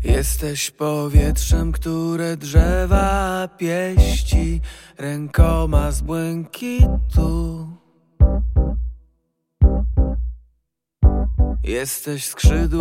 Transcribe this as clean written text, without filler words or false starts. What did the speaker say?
Jesteś powietrzem, które drzewa pieści rękoma z błękitu. Jesteś skrzydłem